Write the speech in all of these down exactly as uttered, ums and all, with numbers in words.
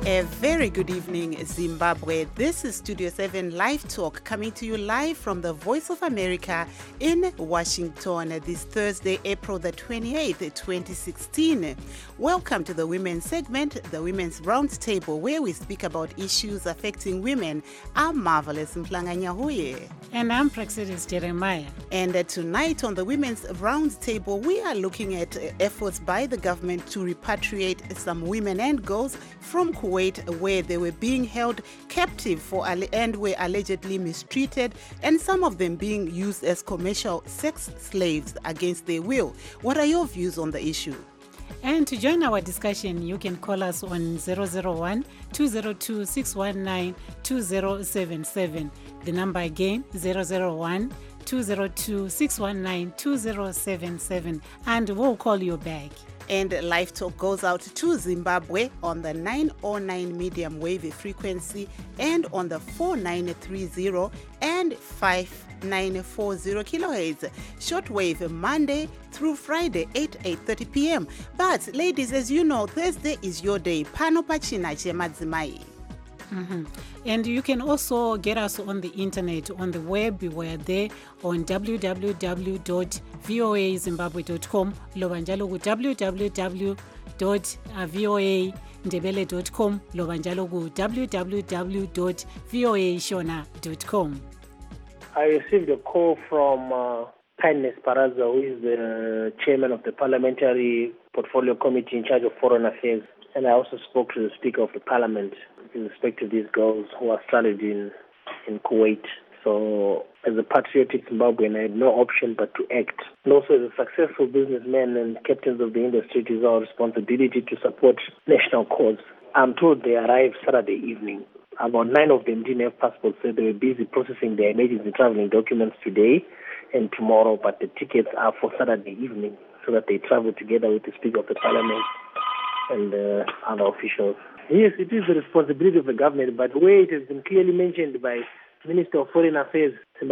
A very good evening, Zimbabwe. This is Studio seven Live Talk, coming to you live from the Voice of America in Washington this Thursday, April the twenty-eighth, twenty sixteen. Welcome to the Women's segment, the Women's Roundtable, where we speak about issues affecting women. I'm Marvelous Mplanga-Nyahuye. And I'm Praxidis Jeremiah. And uh, tonight on the Women's Roundtable, we are looking at uh, efforts by the government to repatriate some women and girls from Kuwait, where they were being held captive for and were allegedly mistreated, and some of them being used as commercial sex slaves against their will. What are your views on the issue? And to join our discussion, you can call us on zero zero one, two zero two, six one nine, two zero seven seven. The number again, zero zero one, two zero two, six one nine, two zero seven seven. And we'll call you back. And Live Talk goes out to Zimbabwe on the nine oh nine medium wave frequency and on the four nine three zero and five nine four zero kilohertz. Shortwave Monday through Friday, eight, eight thirty p.m. But ladies, as you know, Thursday is your day. Pano pachina chemadzimai. Mm-hmm. And you can also get us on the internet, on the web. We are there on w w w dot voa zimbabwe dot com, lobanjalo ku w w w dot voa ndebele dot com, lobanjalo ku w w w dot voa shona dot com. I received a call from uh, Kindness Paraza, who is the chairman of the Parliamentary Portfolio Committee in charge of Foreign Affairs. And I also spoke to the Speaker of the Parliament in respect to these girls who are stranded in, in Kuwait. So as a patriotic Zimbabwean, I had no option but to act. And also as a successful businessman and captains of the industry, it is our responsibility to support national cause. I'm told they arrived Saturday evening. About nine of them didn't have passports, so they were busy processing their emergency traveling documents today and tomorrow, but the tickets are for Saturday evening so that they travel together with the Speaker of the Parliament and uh, other officials. Yes, it is the responsibility of the government, but where it has been clearly mentioned by Minister of Foreign Affairs,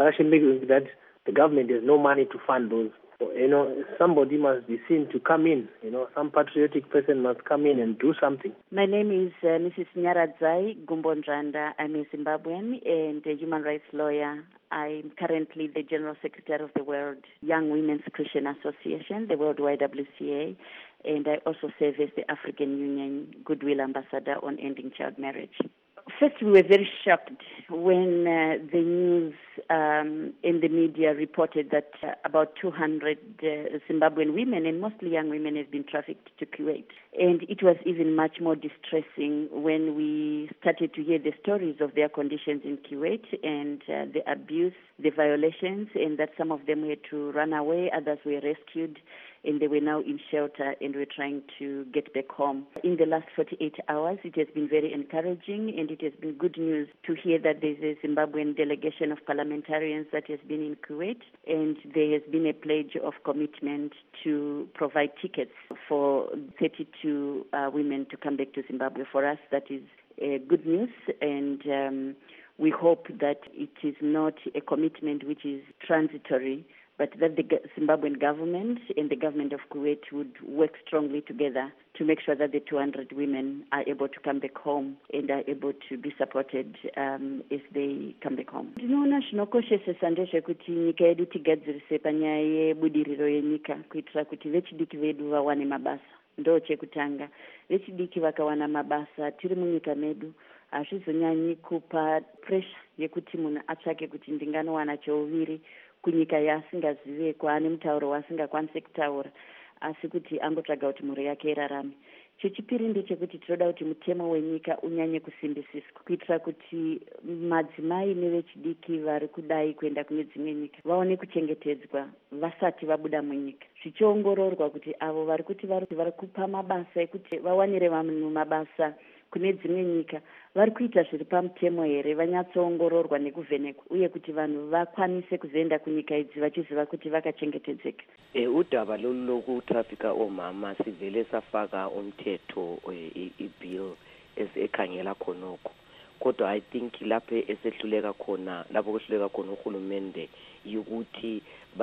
that the government has no money to fund those. So, you know, somebody must be seen to come in. You know, some patriotic person must come in and do something. My name is uh, Missus Nyaradzai Gumbondrandra. I'm a Zimbabwean and a human rights lawyer. I'm currently the General Secretary of the World Young Women's Christian Association, the World Y W C A, and I also serve as the African Union Goodwill Ambassador on ending child marriage. First, we were very shocked when uh, the news um, in the media reported that uh, about two hundred uh, Zimbabwean women, and mostly young women, have been trafficked to Kuwait. And it was even much more distressing when we started to hear the stories of their conditions in Kuwait and uh, the abuse, the violations, and that some of them had to run away, others were rescued, and they were now in shelter and were trying to get back home. In the last forty-eight hours, it has been very encouraging, and it has been good news to hear that there's a Zimbabwean delegation of parliamentarians that has been in Kuwait, and there has been a pledge of commitment to provide tickets for thirty-two uh, women to come back to Zimbabwe. For us, that is uh, good news, and um, we hope that it is not a commitment which is transitory, but that the Zimbabwean government and the government of Kuwait would work strongly together to make sure that the two hundred women are able to come back home and are able to be supported um, as they come back home. Ndinoona zvinokoshesesa ndezvekuti nyika yedu tigadzirise panyaya yebudiriro yenyika kuitira kuti vechidiki vedu vawane mabasa. Ndo chekutanga. Vechidiki vakawana mabasa tiri munyika medu hazvizonyanyi kupa pressure yekuti munhu atsvake kuti ndinganowana cheuviri kunyika yaasingazive, kwaane mutauro waasingakwanise kutaura, asi kuti angotsvaga kuti mhuri yake irarame. Chechipiri ndechekuti tinoda kuti mutemo wenyika unyanye kusimbisiswa kuitira kuti madzimai nevechidiki vari kudai kuenda kune dzimwe nyika vaone kuchengetedzwa vasati vabuda munyika, zvichiongororwa kuti avo vari kuti vari kupa mabasa ekuti vawanire vanhu mabasa kune dzimwe nyika vari kuita zviri pamutemo here, vanyatsoongororwa nekuvhenekwa, uye kuti vanhu vakwanise kuzoenda kunyika idzi vachiziva kuti vakachengetedzeka. E, udaba lolu lokutrafika omama sivele safaka umthetho i-bill ekhangela khonokho, kodwa I think lapho esehluleka khona, lapho kuhluleka khona uhulumende yukuthi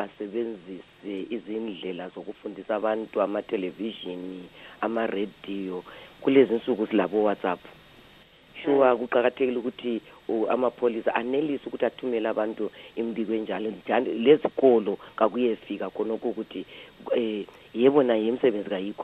basebenzise izindlela zokufundisa abantu, ama-television, ama-radio. Kulezi nsuku silabo WhatsApp, sure kuqakathekile ukuthi amapholisa anelise ukuthi athumele abantu imbiko enjalo lezikolo kakuyefika khona ukuthi eh yebo na yemsebenzi kayikho.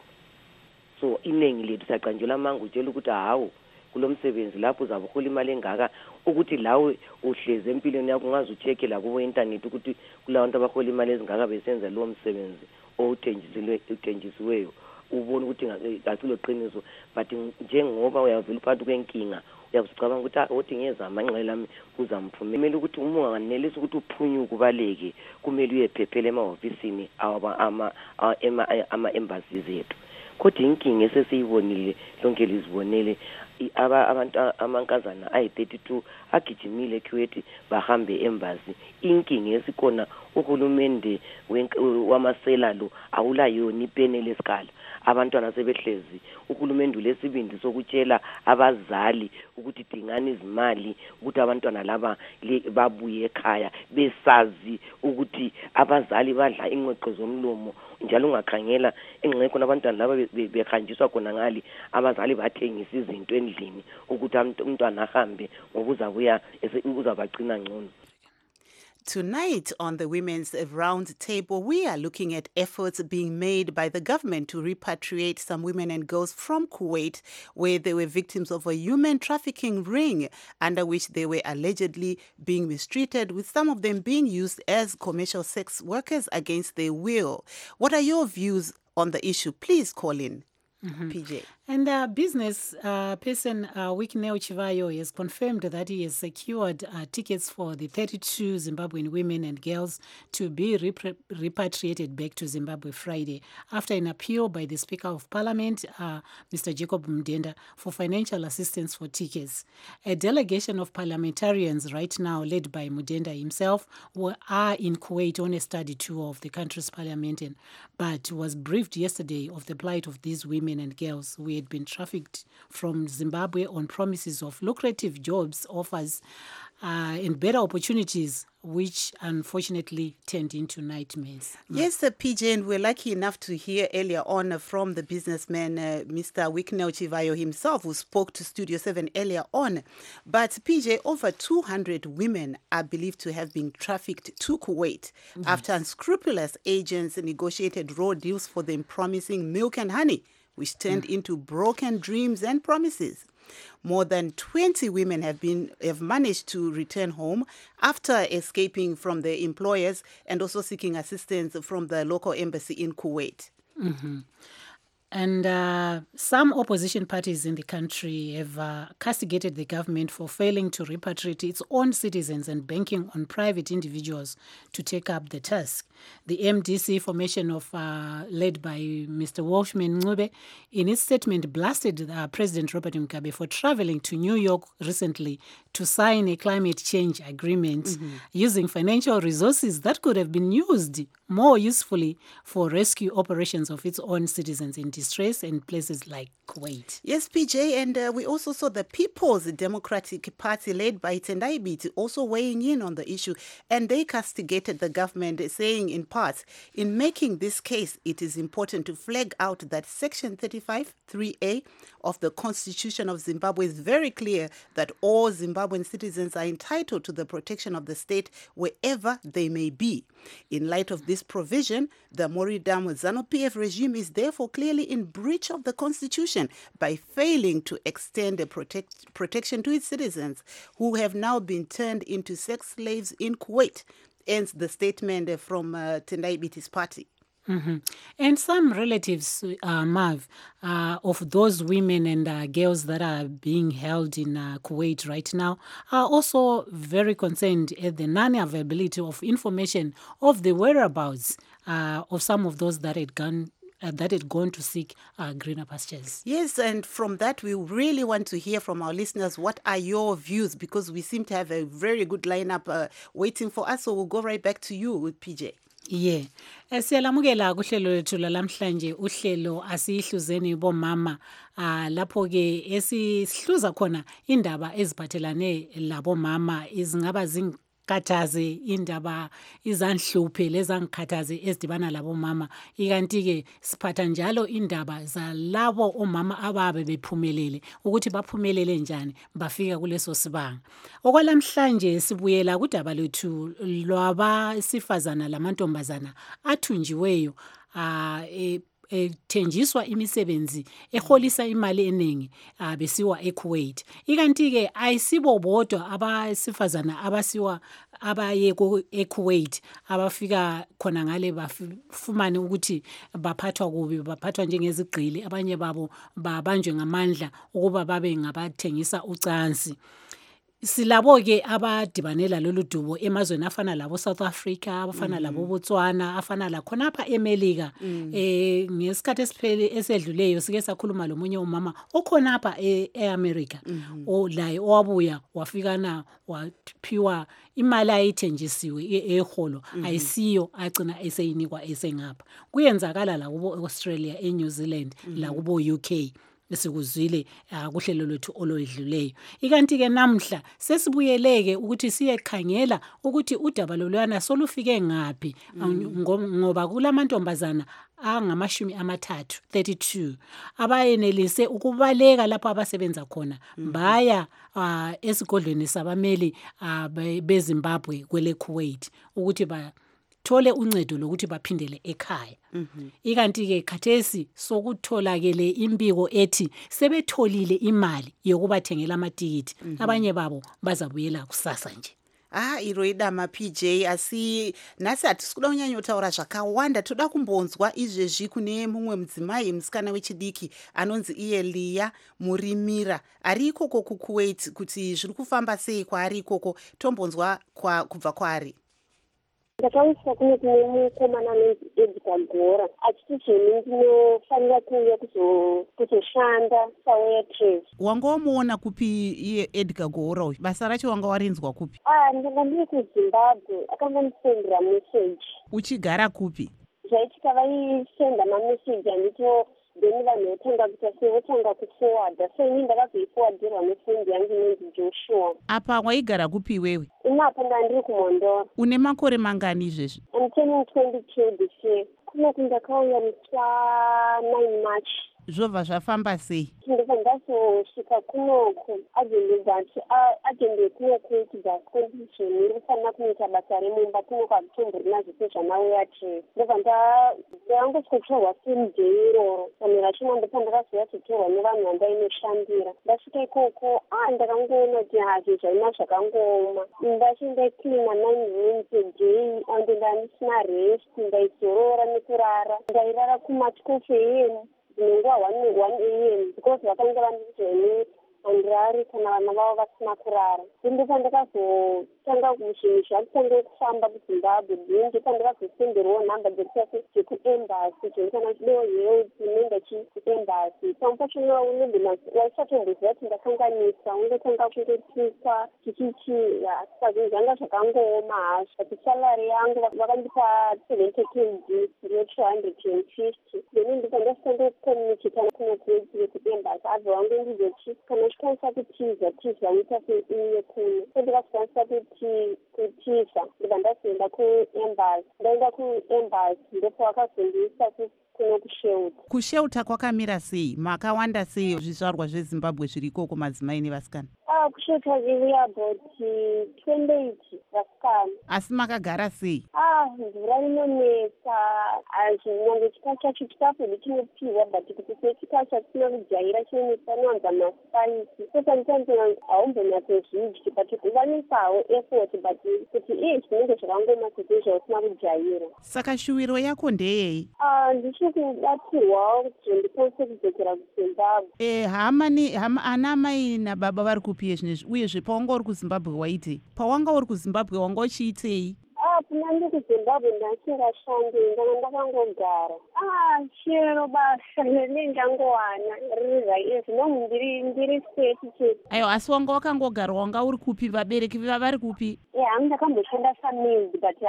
So iningi lethu saqanjula amanga utshela ukuthi hawo kulomsebenzi lapho uzabuhola imali engaka ukuthi lawe uhleze empilweni yakho ungaze ucheck la ku internet ukuthi kulabantu abahola imali ezingaka besenza lo msebenzi othenjisiwe uthenjisiweyo ubona ukuthi ngacilo qiniso but njengoba uyavela uphatha kwenkinga uyabuzicabanga ukuthi othi ngezama ngenxa lami kuzamphumela kumele ukuthi uma unganelisa ukuthi uphunyuke kubaleke kumele uyephephela emahofisini ama ama ama embassies zethu. Kodwa inkinga esesiyibonile lonke lizibonele aba abantu amankazana ayi thirty-two agijimile Kuwait bahambe embassy. Inkinga esikona uhulumende wamasela lo awulayo ni pene lesikala abantwana sebehlezi uhulumende lesibindi sokutshela abazali ukuthi dingani izimali ukuthi abantwana laba babuye ekhaya besazi ukuthi abazali badla ingqeqo zomlomo njalo ungakhangela engqeko nabantwana laba behanjiswa khona ngali abazali bathengisa izinto endlini ukuthi umntwana ahambe ngokuza kuya uzabagcina ngcono. Tonight on the Women's Round Table, we are looking at efforts being made by the government to repatriate some women and girls from Kuwait, where they were victims of a human trafficking ring under which they were allegedly being mistreated, with some of them being used as commercial sex workers against their will. What are your views on the issue? Please call in. Mm-hmm. P J. And the business uh, person, uh, Wikineo Chivayo, has confirmed that he has secured uh, tickets for the thirty-two Zimbabwean women and girls to be repri- repatriated back to Zimbabwe Friday after an appeal by the Speaker of Parliament, uh, Mister Jacob Mdenda, for financial assistance for tickets. A delegation of parliamentarians right now, led by Mdenda himself, were, are in Kuwait on a study tour of the country's parliament, and, but was briefed yesterday of the plight of these women and girls who had been trafficked from Zimbabwe on promises of lucrative jobs offers uh, and better opportunities, which unfortunately turned into nightmares. Yes, uh, P J, and we're lucky enough to hear earlier on uh, from the businessman, uh, Mister Wikineo Chivayo himself, who spoke to Studio seven earlier on. But P J, over two hundred women are believed to have been trafficked to Kuwait yes. after unscrupulous agents negotiated raw deals for them, promising milk and honey, which turned mm. into broken dreams and promises. More than twenty women have been have managed to return home after escaping from their employers and also seeking assistance from the local embassy in Kuwait. Mm-hmm. And uh, some opposition parties in the country have uh, castigated the government for failing to repatriate its own citizens and banking on private individuals to take up the task. The M D C formation of uh, led by Mister Walshman Ncube, in its statement, blasted uh, President Robert Mugabe for traveling to New York recently to sign a climate change agreement mm-hmm. using financial resources that could have been used more usefully for rescue operations of its own citizens in distress in places like Kuwait. Yes, P J, and uh, we also saw the People's Democratic Party led by Tendai Biti also weighing in on the issue, and they castigated the government, saying in part, in making this case, it is important to flag out that Section thirty-five three A of the Constitution of Zimbabwe is very clear that all Zimbabwean citizens are entitled to the protection of the state wherever they may be. In light of this provision, the Moridam ZANU-P F regime is therefore clearly in breach of the Constitution by failing to extend a protect, protection to its citizens who have now been turned into sex slaves in Kuwait, ends the statement from uh, Tendai Biti's party. Mm-hmm. And some relatives, uh, Mav, uh, of those women and uh, girls that are being held in uh, Kuwait right now are also very concerned at the non-availability of information of the whereabouts uh, of some of those that had gone Uh, that had gone to seek uh, greener pastures. Yes, and from that, we really want to hear from our listeners. What are your views? Because we seem to have a very good lineup uh, waiting for us. So we'll go right back to you with P J. Yeah. Siyalamukela kuhlelo lethu lamhlanje uhlelo asihluzeni bomama ah lapho ke esihluza khona indaba eziphathelane labo mama izingaba zingikhathaze indaba izanhluphe lezangikhathaze ezidibana labomama. Ikanti-ke siphatha njalo indaba zalabo omama ababe bephumelele ukuthi baphumelele njani bafika kuleso sibanga. Okwalamhlanje sibuyela kudaba lethu lwabesifazana lamantombazana athunjiweyo ah e ethenjiswa imisebenzi eholisa imali eningi besiwa eKuwait. Ikanti-ke ayisibo bodwa abasifazana abasiwa abaye eKuwait abafika khona ngale bafumane ukuthi baphathwa kubi, baphathwa njengezigqili, abanye babo babanjwe ngamandla ukuba babe ngabathengisa ucansi. Silabo-ke abadibanela lolu dubo emazweni afana labo South Africa, abafana labo Botswana, afana la khonapha eMelika. Eh ngesikhathi esiphele esedluleyo sike sakhuluma lomunye umama okhonapha eAmerica olaye owabuya wafika na waphiwa imali ayithenjisiwe eholo ayisiyo agcina eseyinikwa esengapha. Kuyenzakala la kubo Australia, eNew Zealand, la kubo U K. Esikuzwile kuhlelo lwethu olwedluleyo. Ikanti-ke namhla sesibuyeleke ukuthi siyekhangela ukuthi udaba lolwana solufike ngaphi ngoba kulamantombazana angamashumi amathathu thirty-two abayenelise ukubaleka lapho abasebenza khona baya uh, esigodlweni sabameli uh, beZimbabwe kwele Kuwait ukuthi ba thole uncedo lokuthi baphindele ekhaya. Mm-hmm. Ikanti-ke khathesi sokutholakele imbiko ethi sebetholile imali yokubathengela amatikiti. Mm-hmm. Abanye babo bazabuyela kusasa nje. Ah, iroida ma P J asi nasi atikuda kunyanya kutaura zvakawanda. Toda kumbonzwa izvezvi kune mumwe mudzimai musikana wechidiki anonzi iye Lia Murimira ari ikoko kuKuwait kuti zviri kufamba sei kwaari ikoko. Tombonzwa kwa kubva kwaari. Ndakausa kune kune mukomana anonzi Edgar Gora achiti zveni ndinofanira kuuya kuzoshanda sawaitress. Wanga wamuona kupi iye Edgar Gora uyu? Basa racho wanga warinzwa kupi? Ah, ndanga ndiri kuZimbabwe. Akangondisendera message. Uchigara kupi? Zvaitika vaisenda mameseji andito then vanhu votanga kuita sevotanga kuforwarda, so ini ndakazoiforwardirwa nefrendi yangu inonzi Joshua. Apa waigara kupi iwewe? Inapa ndandiri kuMondora. Une makore mangani izvezvi? I'm turning twenty-two this year. Kuna kundakauya musa nine March. Zvobva zvafamba sei? Ndobva ndazosvika kunoku agende ati agende kunoku kuda condition iri kufanira kunoita basa remumba kunoku akutomborina zvese zvamauyatress. Ndobva ndangosikotorwa semudhei iroro vanhu vachina ndopa ndakazoyazotorwa nevanhu vandainoshandira. Ndasvika ikoko ah ndakangoona kuti hazvo zvaima zvakangooma. Ndachindaicleana nine rooms a day ande ndandisina rest, ndaizorora nekurara, ndairara kumatikofu emu nguva one a m because vakanga vandizveni handirari kana vana vavo vasina kurara. Ndipo ndakazotanga zvinhu zvakutanga kufamba kuZimbabwe ndingi pandakazosenderawo nhamba dzekutsasi dzekuembassy dzinofanira chidewo health nenda chiembassy. Unfortunately waisatomboziva kuti ndakanganisa ungotanga kungotuka chichichi saka zvinhu zvanga zvakangooma hazvo. But salary yangu vakandipa seventy k g ndiyo two hundred and fifty. Then ndipo ndasondokomunicata kunokuedzire kuembassy abva vangu ndizoti kana uchikwanisa kutiza tiza uita seiye kuno. So ndikakwanisa kuti kutiza ndibva ndazoenda kuembassy. Ndaenda kuembassy ndipo vakazondiisa kuno kushelter. Kushelter kwakamira sei? Makawanda sei zvizvarwa zveZimbabwe zviri ikoko madzimai nevasikana? Ah, kushelter we about twenty-eight vasikana. Asi makagara sei? Ah, mvura inonetsa, nyangwe chikafu chacho chikafu ndichinopihwa but kuti chikafu chatisina kujaira chinonetsa nowanza maspice. So sometimes haumbonyatsozvidyi but kuwanisawo effort but kuti iye zvinenge zvakangoma kuti zvausina kujaira. Saka shuwiro yako ndeyei? Ah, ndichiri kubatsirwa kuti ndikwanise kudzokera kuZimbabwe. Eh, hama ni hama ana mai nababa vari kupi zvinezvi uyezve pawanga uri kuZimbabwe waitei? Pawanga uri kuZimbabwe wanga uchiitei? Ah, kuna ndiri kuZimbabwe ndasingashandi ndanga ndakangogara. Ah, chero basa rendingangowana riri raizvi nomu ndiri ndiri state chete. Aiwa, asi wanga wakangogara wanga uri kupi? Vabereki vari kupi? Eh, hangu ndakamboshanda samild but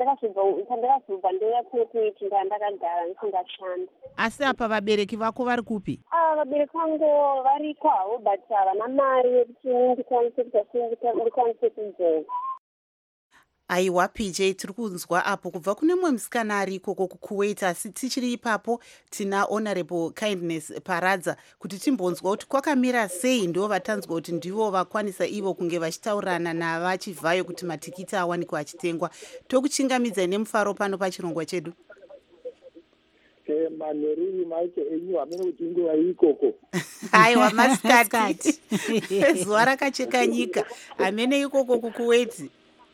pandakazobva ndoya kunokuiti ndaa ndakagara ndisingashanda. Asi apa vabereki vako vari kupi? Ah, vabereki vangu variko havo but havana mari yekuti ndikwanise kuita sendikwanise kudzoka. aiwa P J, tiri kunzwa apo kubva kune mumwe musikana ari ikoko kukuwait, asi tichiri ipapo tina Honorable Kindness Paradza kuti timbonzwa kuti kwakamira sei. Ndo vatanzwa kuti ndivo vakwanisa ivo kunge vachitaurana navachivhayo kuti matikiti awanikwa achitengwa. Tokuchingamidzai nemufaro pano pachirongwa chedu. Maneri maite enyu amene kuti nguva ikoko. Aiwa masikati. Zuva rakacheka nyika. Amene ikoko kukuwait.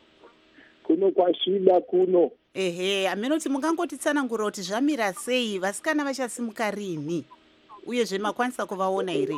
Kuno kwashida kuno. Ehe, amene kuti mungangotitsanangura kuti zvamira sei, vasikana vachasimuka rini uye zvemakwanisa kuvaona here?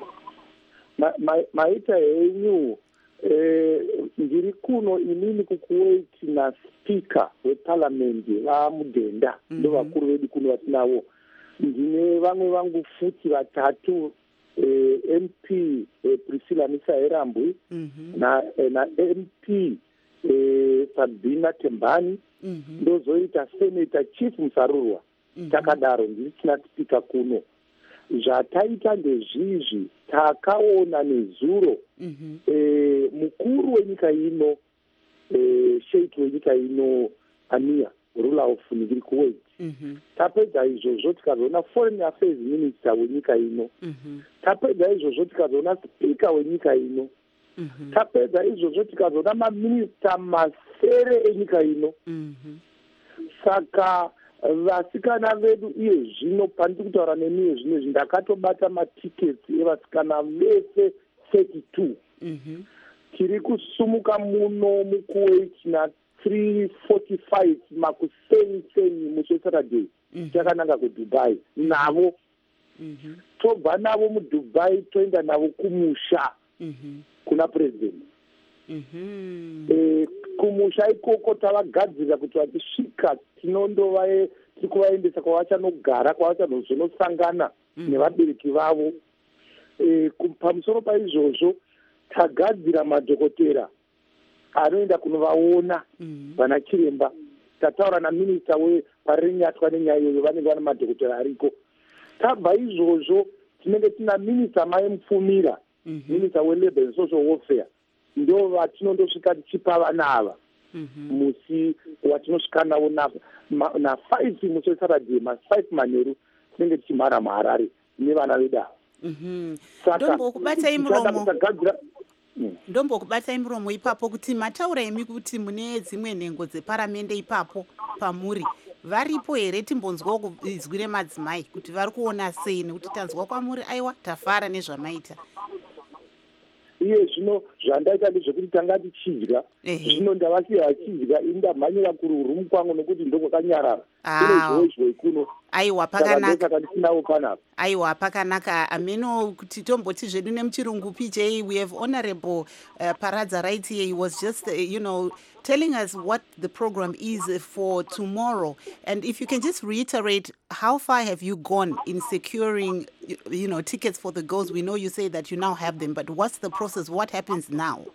Ma, ma, maita henyu eh, ndiri kuno inini kukuwait naspika weparlamendi vamudhenda mm-hmm. ndo vakuru vedu kuno vatinavo. Ndine vamwe vangu futi vatatu eh, M P eh, Priscilla Misaherambwi mm-hmm. na, eh, na M P eh, Sabina Tembani mm-hmm. ndozoita Senator Chief Musarurwa mm-hmm. takadaro ndiri tina spika kuno. Zvataita ndezvizvi takaona nezuro mm-hmm. e, mukuru wenyika ino e, sheikh wenyika ino Amir ruler of Nigiri Kuwait mm-hmm. tapedza izvozvo tikazoona foreign affairs minister wenyika ino mm-hmm. tapedza izvozvo tikazoona speaker wenyika ino mm-hmm. tapedza izvozvo tikazoona maminista masere enyika ino mm-hmm. saka vasikana vedu iye zvino pandiri kutaura nemiye zvino izvi ndakatobata matiketi evasikana vese thirty-two mm-hmm. tiri kusumuka muno mukuwait na three forty-five makuseni-seni musi Saturday mm-hmm. takananga kuDubai navo mm-hmm. tobva navo muDubai toenda navo kumusha mm-hmm. kuna president mm-hmm. e, kumusha ikoko tavagadzira kuti vachisvika tinondova tiri kuvaendesa kwavachanogara kwavachanozonosangana mm-hmm. nevabereki vavo. E, pamusoro paizvozvo tagadzira madhokotera anoenda kunovaona mm-hmm. vana chiremba. Tataura naminista weparirinyatwa nenyaya iyoyo vanenge vana madhokotera ariko. Tabva izvozvo tinenge tina minista Mai Mupfumira mm-hmm. minista weLabour and Social Welfare ndo vatinondosvika tichipa vana ava mm-hmm. musi watinosvika navo na, na five musi Saturday ma-five manheru tinenge tichimhara muHarare nevana vedu ava. Mm-hmm. Ndombokubatai muromo mm. ndombokubatai muromo ipapo kuti mataura emi kuti mune dzimwe nhengo dzeparamende ipapo pamuri varipo here? Timbonzwawo izwi remadzimai kuti vari kuona sei, nekuti tanzwa kwamuri aiwa tafara nezvamaita. Iye zvino zvandaita ndezvekuti tanga tichidya zvino ndavasiya vachidya ini ndamhanyira kururumu kwangu nokuti ndokwakanyarara ine zvoizvo ikuno. Aiwa pakanaka, ndisinawo panapa. Aiwa pakanaka. Ameno kuti tomboti zvedu nemuchirungu P J, we have Honorable uh, Paradza right here. He was just uh, you know telling us what the program is for tomorrow, and if you can just reiterate, how far have you gone in securing you, you know tickets for the girls? We know you say that you now have them, but what's the process? What happens now?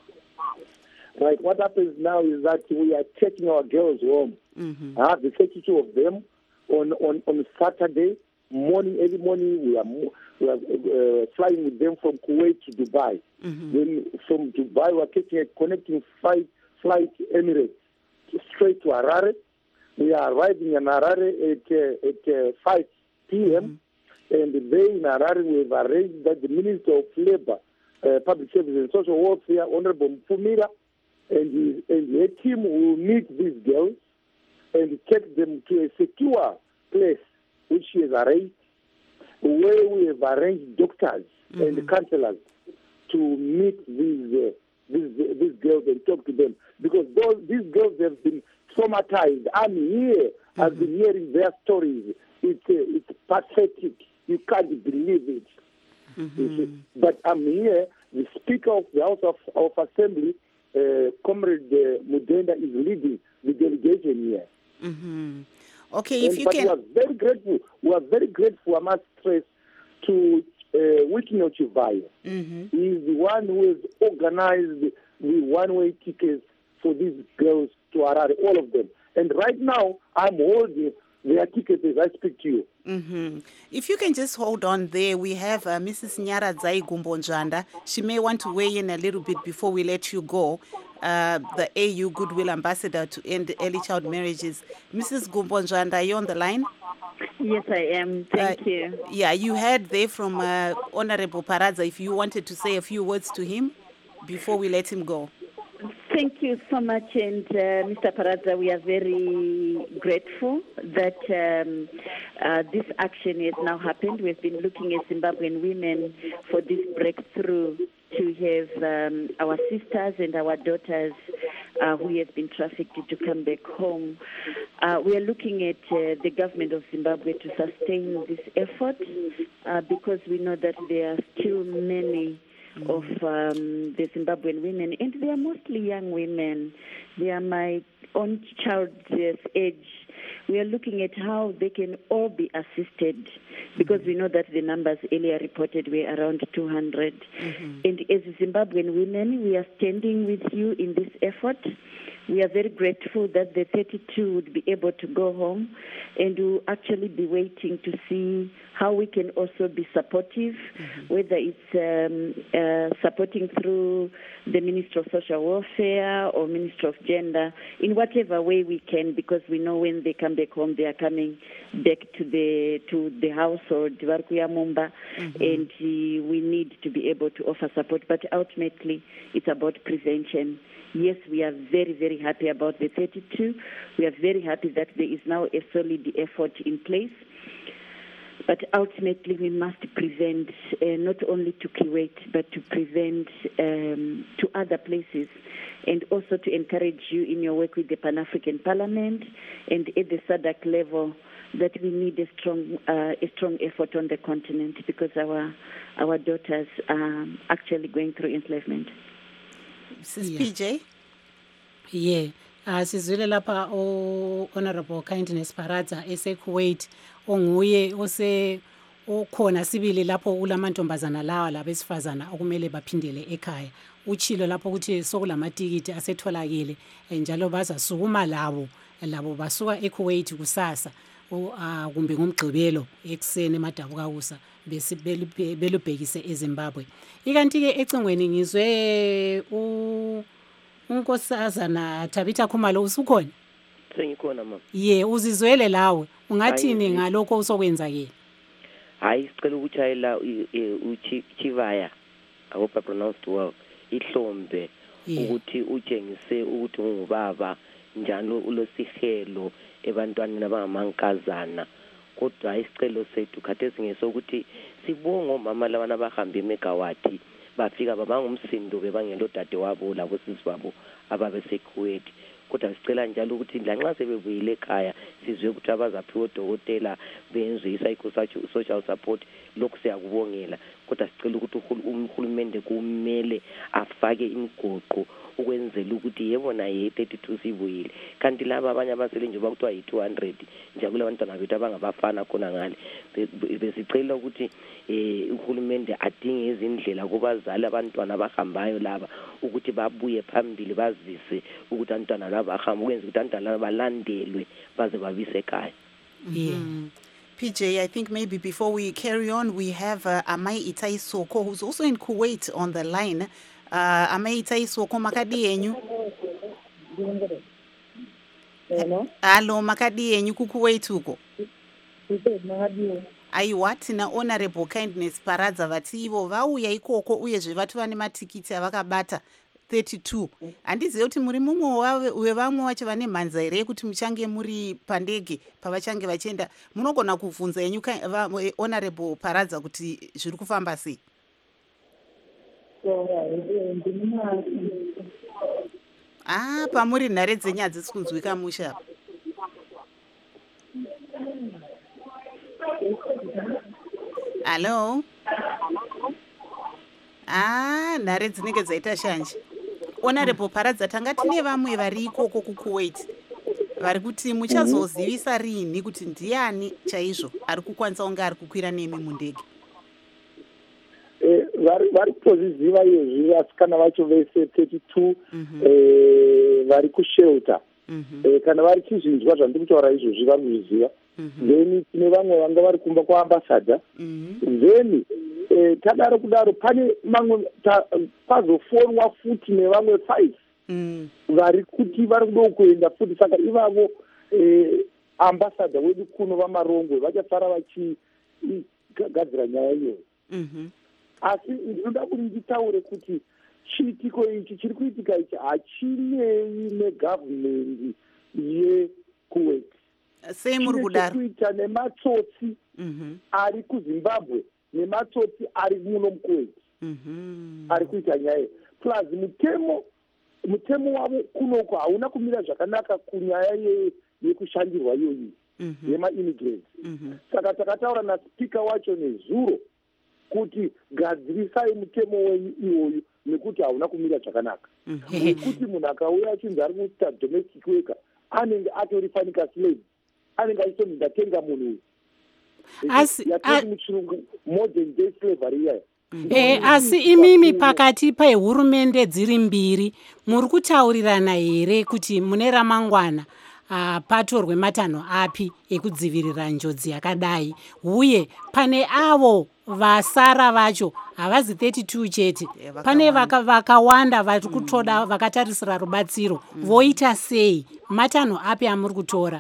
Right, what happens now is that we are taking our girls home. Mm-hmm. I have the thirty-two of them on, on, on Saturday morning, early morning. We are we are uh, flying with them from Kuwait to Dubai. Mm-hmm. Then from Dubai, we are taking a connecting flight, flight Emirates straight to Harare. We are arriving in Harare at uh, at uh, five p.m. Mm-hmm. And there in Harare, we have arranged that the Minister of Labour, uh, Public Service and Social Welfare, Honorable Mupfumira, and his, and her team will meet these girls and take them to a secure place which she has arranged, where we have arranged doctors mm-hmm. and counselors to meet these, uh, these these girls and talk to them, because those these girls have been traumatized. I'm here. Mm-hmm. I've been hearing their stories. It's uh, it's pathetic. You can't believe it. Mm-hmm. But I'm here. The Speaker of the House of, of Assembly, Uh, Comrade uh, Mudenda, is leading the delegation here. Mm-hmm. Okay, if and, you but can... we are very grateful. We are very grateful, I must stress, to uh, Wikino Chivayo. Mm-hmm. He is the one who has organized the, the one-way tickets for these girls to Harare, all of them. And right now, I'm holding their tickets as I speak to you. Mm-hmm. If you can just hold on there, we have uh, Missus Nyaradzai Gumbonjanda. She may want to weigh in a little bit before we let you go. Uh, the A U Goodwill Ambassador to End Early Child Marriages. Missus Gumbonjanda, are you on the line? Yes, I am. Thank uh, you. Yeah, you heard there from uh, Honorable Paradza, if you wanted to say a few words to him before we let him go. Thank you so much, and uh, Mister Paradza, we are very grateful that um, uh, this action has now happened. We've been looking at Zimbabwean women for this breakthrough to have um, our sisters and our daughters uh, who have been trafficked to come back home. Uh, we are looking at uh, the government of Zimbabwe to sustain this effort uh, because we know that there are still many of um, the Zimbabwean women, and they are mostly young women. They are my own child's age. We are looking at how they can all be assisted because we know that the numbers earlier reported were around two hundred. Mm-hmm. And as Zimbabwean women, we are standing with you in this effort. We are very grateful that the thirty-two would be able to go home, and we'll actually be waiting to see how we can also be supportive, mm-hmm. whether it's um, uh, supporting through the Ministry of Social Welfare or Ministry of Gender, in whatever way we can, because we know when they come back home, they are coming back to the to the household, Varkuya Mumba, mm-hmm. and uh, we need to be able to offer support. But ultimately, it's about prevention. Yes, we are very, very happy about the thirty-two. We are very happy that there is now a solid effort in place. But ultimately, we must prevent, uh, not only to Kuwait, but to prevent um, to other places, and also to encourage you in your work with the Pan-African Parliament and at the S A D C level that we need a strong, uh, a strong effort on the continent because our our daughters are actually going through enslavement. Missus Yeah. P J? Yeah. Uh, sizwile lapha o Honorable Kindness Paradza ese-Kuwait onguye ose okhona sibili lapho kulamantombazana lawa labesifazana okumele baphindele ekhaya. Uchilo lapho ukuthi sokulamatikiti asetholakele njalo bazasukuma labo labo basuka eKuwait kusasa uh, kumbe ngomgqibelo ekseni emadabukakusa bese belubhekise eZimbabwe. Ikanti ke ecingweni ngizwe u unkosazana Tabitha Khumalo usukhona? Sengikhona mama. Ye uzizwele lawe ungathini ngalokho usokwenza ke? Hayi sicela ukuchayela uChivaya I hope I pronounced well ihlombe ukuthi utshengise ukuthi ungubaba njalo ulosihelo ebantwaneni abangamankazana kodwa isicelo sethu khathesi ngesokuthi sibonga omama labana abahambe eMegawati bafika babangumsindo bebangelo dade wabo labo sisibabo ababeseKuwait kodwa sicela njalo ukuthi lanxa sebebuyile ekhaya sizwe ukuthi abazaphiwa odokotela benze i-psychosocial support lokhu siyakubongela kodwa sicela ukuthi uhulumende kumele afake imigoqo ukwenzela ukuthi yebona ye thirty-two sibuyile kanti laba abanye abasele nje bakuthiwa yi-two hundred nje kulabantwana bethu abangabafana khona ngale besicela ukuthi eh uhulumende adinge izindlela kubazali abantwana abahambayo laba ukuthi babuye phambili bazise ukuthi abantwana laba bahamba ukwenza ukuthi abantwana laba balandelwe baze babise ekhaya. Yeah. P J, I think maybe before we carry on, we have uh, Amai Itai Soko, who's also in Kuwait on the line. Uh, Amai Itai Soko, makadi yenyu? Hello? Hello, makadi yenyu kukuwait huko? Aiwa, tina Honorable Kindness Paradza vati ivo vauya ikoko uyezve vatu vane matikiti avakabata thirty-two. Handizive kuti muri mumwe wevamwe vacho vane mhanza here yekuti muchange muri pandege pavachange vachienda. Munogona kubvunza yenyu Honorable Paradza kuti zviri kufamba sei? Ah, pamuri nhare dzenyu hadzisi kunzwika musha apa. Hello? Ah, nhare dzinenge dzaita shanje. Honorable Paradza, tanga tine vamwe vari ikoko kuKuwait vari kuti muchazozivisa rini kuti ndiani chaizvo ari kukwanisa kunge ari kukwira nemi mundege? Eh, vari vari kutozviziva izvi vasikana vacho vese thirty-two vari kushelter. Kana vari chizvinzwa zvandiri kutaura izvozvi vari kuzviziva. mm-hmm. then tine vamwe vanga vari kumba kwaambasada mm-hmm. then eh, tadaro kudaro pane mamwe pazofonwa futi nevamwe five mm. vari kuti vari kudo kuenda futi saka ivavo eh, ambasada wedu kuno vamarongwe vachasara vachigadzira nyaya iyoyo mm-hmm. asi ndinoda kuti nditaure kuti chiitiko ichi chiri kuitika ichi hachinei negavhumendi yekuwait sei muri kudaro kuita nematsotsi mm-hmm. ari kuzimbabwe nematsotsi ari muno mukuwait mm-hmm. ari kuita nyaya plus mutemo mutemo wavo kunoko hauna kumira zvakanaka kunyaya yekushandirwa iyoyi mm-hmm. yemaimmigrants mm-hmm. saka takataura naspika wacho nezuro kuti gadzirisai mutemo wenyu iwoyu nekuti hauna kumira zvakanaka nekuti munhu akauya achinzi ari kuita domestic worker anenge atorifanika slave anenge achitonzi ndatenga munhu uyu yatoti muchirungu modern day slavery iyaya Eh, asi imimi pakati pehurumende dziri mbiri muri kutaurirana here kuti mune ramangwana uh, patorwe matanho api ekudzivirira njodzi yakadai uye pane avo vasara vacho havazi thirty-two chete yeah, pane vakawanda vaka vari kutoda mm. vakatarisira rubatsiro mm. voita sei matanho api amuri kutora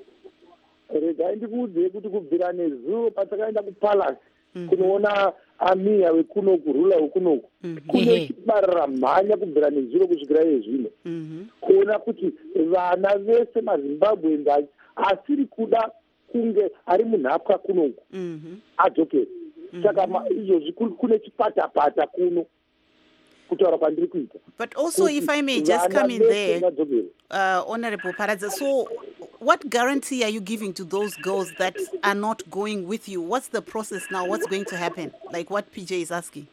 regai ndikuudze kuti kubvira nezuvo patakaenda kupalace mm-hmm. kunoona amiya wekunoku rula wekunoku mm-hmm. kune chibarira mhanya kubvira nezuro kusvikira iye zvino mm-hmm. kuona kuti vana vese mazimbabwe asiri kuda kunge ari munhapwa kunoku mm-hmm. adzokere mm-hmm. saka izvozvi kune chipatapata kuno kutaura kwandiri kuita. But also if I may just come in there, uh, Honorable Paradza, so what guarantee are you giving to those girls that are not going with you? What's the process now? What's going to happen? Like what P J is asking.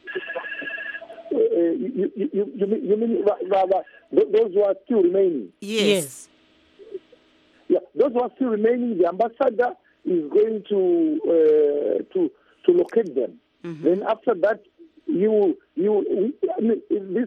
Uh, you, you, you, you mean, you mean uh, those who are still remaining? Yes. yes. Yeah, those who are still remaining, the ambassador is going to uh, to to locate them. Mm-hmm. Then after that, you you I mean, this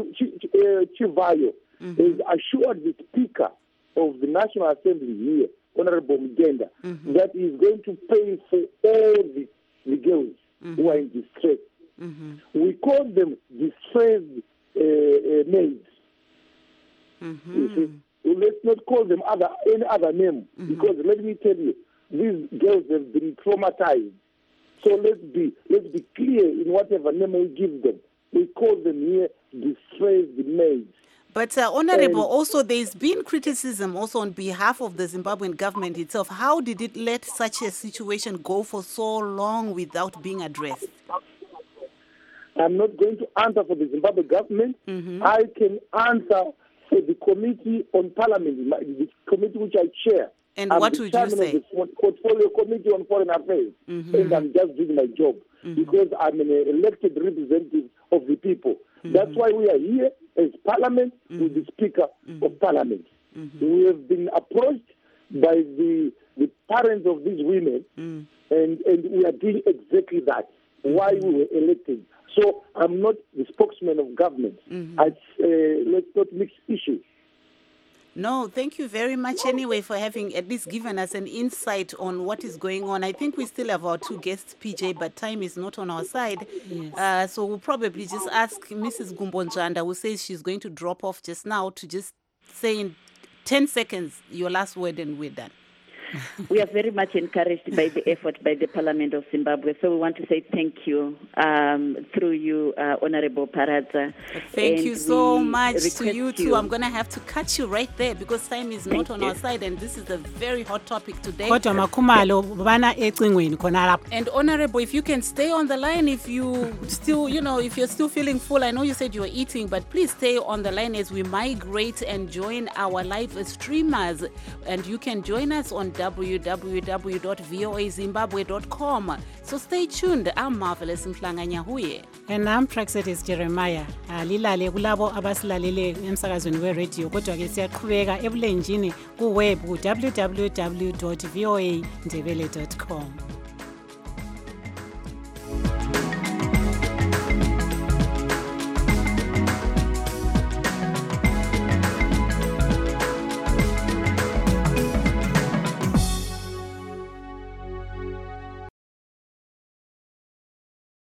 Chivayo mm-hmm. is assured the Speaker of the National Assembly here, Honorable Mugenda, mm-hmm. that he is going to pay for all the, the girls mm-hmm. who are in distress. Mm-hmm. We call them distressed uh, uh, maids. Mm-hmm. You see? Let's not call them other any other name mm-hmm. because let me tell you, these girls have been traumatized. So let's be let's be clear in whatever name we give them. We call them here distressed maids. But uh, Honorable, and also there's been criticism also on behalf of the Zimbabwean government itself. How did it let such a situation go for so long without being addressed? I'm not going to answer for the Zimbabwe government. Mm-hmm. I can answer for the Committee on Parliament, the committee which I chair. And I'm what would you say? The Portfolio Committee on Foreign Affairs, mm-hmm. and I'm just doing my job mm-hmm. because I'm an elected representative of the people. Mm-hmm. That's why we are here as Parliament mm-hmm. with the Speaker mm-hmm. of Parliament. Mm-hmm. We have been approached by the the parents of these women, mm-hmm. and, and we are doing exactly that. Mm-hmm. Why we were elected. So I'm not the spokesman of government. Mm-hmm. I, uh, let's not mix issues. No, thank you very much anyway for having at least given us an insight on what is going on. I think we still have our two guests, P J, but time is not on our side. Yes. Uh, so we'll probably just ask Missus Gumbonjanda, who says she's going to drop off just now, to just say in ten seconds your last word and we're done. We are very much encouraged by the effort by the Parliament of Zimbabwe. So we want to say thank you um, through you, uh, Honorable Paradza. Thank and you so much to you too. You. I'm going to have to cut you right there because time is not thank on you. Our side, and this is a very hot topic today. And Honorable, if you can stay on the line, if you still, you know, if you're still feeling full, I know you said you were eating, but please stay on the line as we migrate and join our live streamers. And you can join us on w w w dot v o a zimbabwe dot com. So stay tuned. I'm Marvelous Mhlanga-Nyahuye. And I'm Praxetis Jeremiah. Alilale kulabo abasilalele emsakazweni we-radio kodwa ke siyaqhubeka ebulenjini ku-web ku w w w dot v o a ndebele dot com.